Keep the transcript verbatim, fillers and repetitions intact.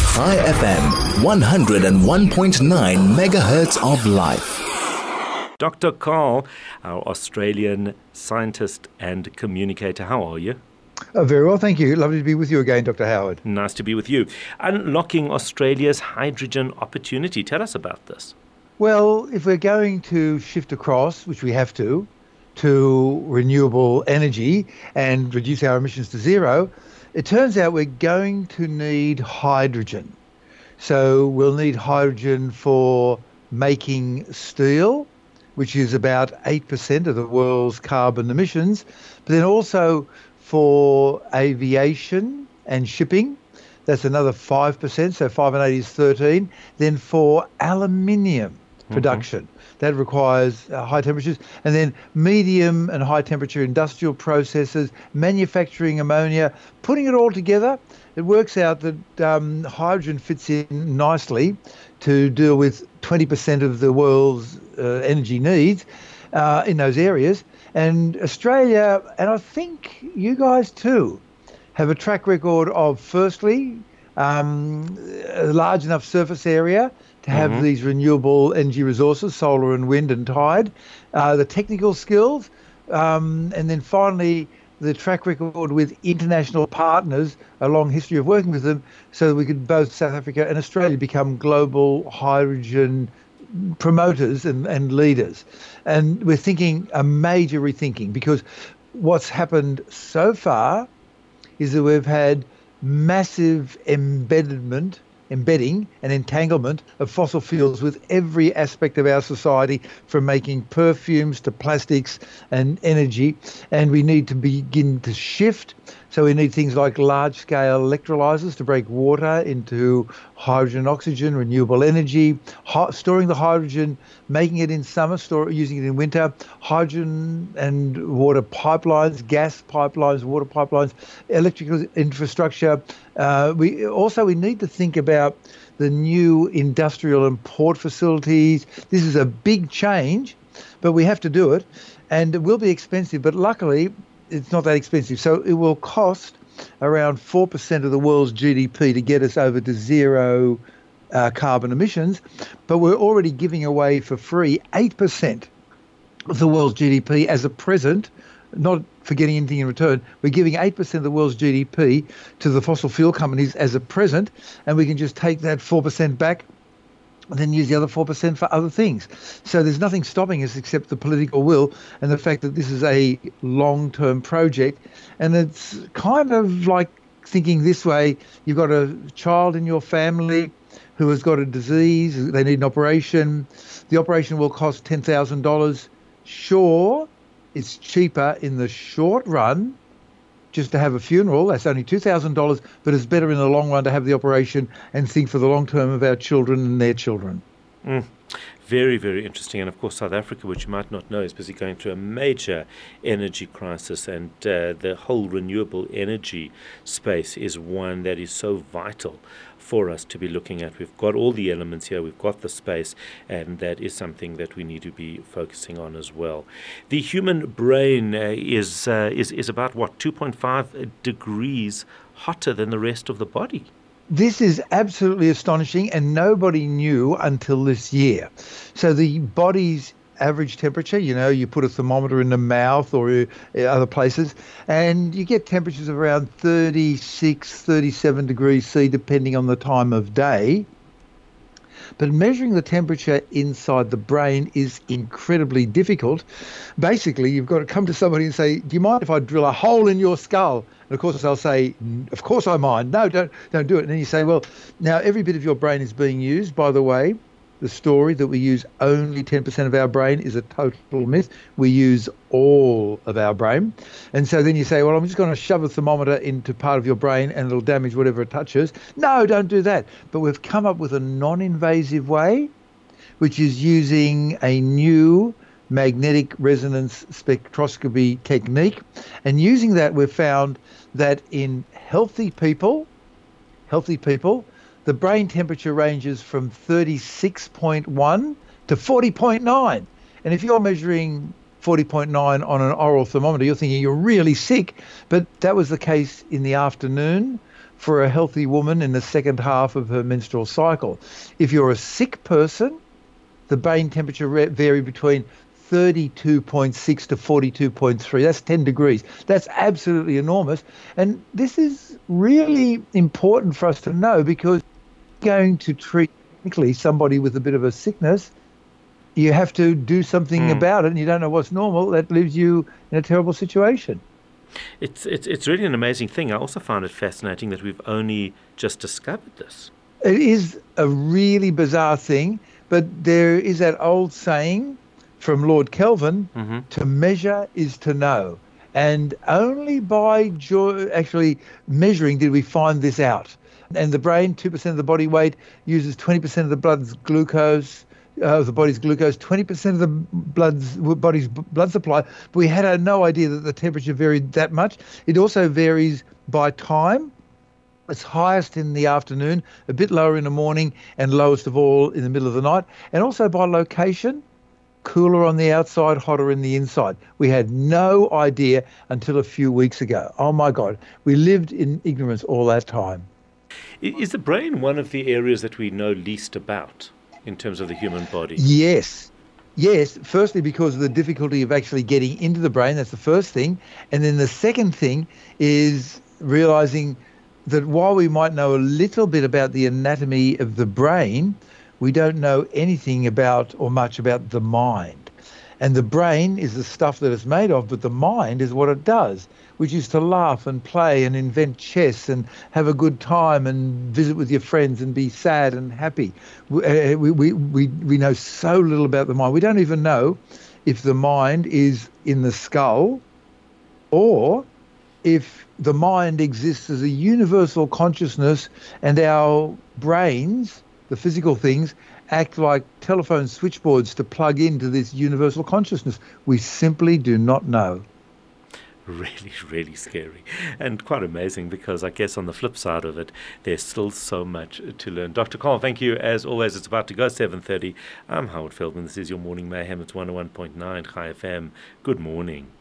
High F M, one oh one point nine megahertz of life. Doctor Carl, our Australian scientist and communicator, how are you? Oh, very well, thank you. Lovely to be with you again, Doctor Howard. Nice to be with you. Unlocking Australia's hydrogen opportunity. Tell us about this. Well, if we're going to shift across, which we have to, to renewable energy and reduce our emissions to zero, it turns out we're going to need hydrogen. So we'll need hydrogen for making steel, which is about eight percent of the world's carbon emissions, but then also for aviation and shipping, that's another five percent, so five and eight is thirteen. Then for aluminium production, mm-hmm. that requires uh, high temperatures. And then medium and high temperature industrial processes, manufacturing ammonia, putting it all together, it works out that um, hydrogen fits in nicely to deal with twenty percent of the world's uh, energy needs uh, in those areas. And Australia, and I think you guys too, have a track record of, firstly, um, a large enough surface area to have mm-hmm. these renewable energy resources, solar and wind and tide, uh, the technical skills, um, and then finally the track record with international partners, a long history of working with them, so that we could both South Africa and Australia become global hydrogen promoters and, and leaders. And we're thinking a major rethinking, because what's happened so far is that we've had massive embedment, embedding and entanglement of fossil fuels with every aspect of our society, from making perfumes to plastics and energy. And we need to begin to shift. So we need things like large-scale electrolyzers to break water into hydrogen, oxygen, renewable energy, hot, storing the hydrogen, making it in summer, store, using it in winter, hydrogen and water pipelines, gas pipelines, water pipelines, electrical infrastructure. Uh, we also we need to think about the new industrial and port facilities. This is a big change, but we have to do it, and it will be expensive. But luckily, it's not that expensive. So it will cost around four percent of the world's G D P to get us over to zero uh, carbon emissions. But we're already giving away for free eight percent of the world's G D P as a present, not for getting anything in return. We're giving eight percent of the world's G D P to the fossil fuel companies as a present, and we can just take that four percent back and then use the other four percent for other things. So there's nothing stopping us except the political will and the fact that this is a long-term project. And it's kind of like thinking this way: you've got a child in your family who has got a disease, they need an operation. The operation will cost ten thousand dollars. Sure, it's cheaper in the short run just to have a funeral. That's only two thousand dollars, but it's better in the long run to have the operation and think for the long term of our children and their children. Mm. Very, very interesting. And of course, South Africa, which you might not know, is busy going through a major energy crisis, and uh, the whole renewable energy space is one that is so vital for us to be looking at. We've got all the elements here, we've got the space, and that is something that we need to be focusing on as well. The human brain uh, is, uh, is is about, what, two point five degrees hotter than the rest of the body? This is absolutely astonishing, and nobody knew until this year. So the body's average temperature, you know, you put a thermometer in the mouth or other places, and you get temperatures of around thirty-six, thirty-seven degrees C, depending on the time of day. But measuring the temperature inside the brain is incredibly difficult. Basically, you've got to come to somebody and say, do you mind if I drill a hole in your skull? And of course, they'll say, of course I mind. No, don't, don't do it. And then you say, well, now every bit of your brain is being used. By the way, the story that we use only ten percent of our brain is a total myth. We use all of our brain. And so then you say, well, I'm just going to shove a thermometer into part of your brain and it'll damage whatever it touches. No, don't do that. But we've come up with a non-invasive way, which is using a new magnetic resonance spectroscopy technique. And using that, we've found that in healthy people, healthy people, the brain temperature ranges from thirty-six point one to forty point nine. And if you're measuring forty point nine on an oral thermometer, you're thinking you're really sick. But that was the case in the afternoon for a healthy woman in the second half of her menstrual cycle. If you're a sick person, the brain temperature re- vary between thirty-two point six to forty-two point three. That's ten degrees. That's absolutely enormous. And this is really important for us to know, because going to treat technically somebody with a bit of a sickness, you have to do something mm. about it, and you don't know what's normal. That leaves you in a terrible situation. It's, it's, it's really an amazing thing. I also find it fascinating that we've only just discovered this. It is a really bizarre thing, but there is that old saying from Lord Kelvin, mm-hmm. to measure is to know. And only by jo- actually measuring did we find this out. And the brain, two percent of the body weight, uses twenty percent of the blood's glucose, uh, the body's glucose, twenty percent of the blood's body's blood supply. But we had no idea that the temperature varied that much. It also varies by time. It's highest in the afternoon, a bit lower in the morning, and lowest of all in the middle of the night. And also by location, cooler on the outside, hotter in the inside. We had no idea until a few weeks ago. Oh my God, we lived in ignorance all that time. Is the brain one of the areas that we know least about in terms of the human body? Yes. Yes, firstly because of the difficulty of actually getting into the brain. That's the first thing. And then the second thing is realizing that while we might know a little bit about the anatomy of the brain, we don't know anything about or much about the mind. And the brain is the stuff that it's made of, but the mind is what it does, which is to laugh and play and invent chess and have a good time and visit with your friends and be sad and happy. We, we, we, we know so little about the mind. We don't even know if the mind is in the skull, or if the mind exists as a universal consciousness and our brains, the physical things, act like telephone switchboards to plug into this universal consciousness. We simply do not know. Really, really scary, and quite amazing, because I guess on the flip side of it, there's still so much to learn. Doctor Karl, thank you as always. It's about to go seven thirty. I'm Howard Feldman. This is your Morning Mayhem. It's one oh one point nine Chai F M. Good morning.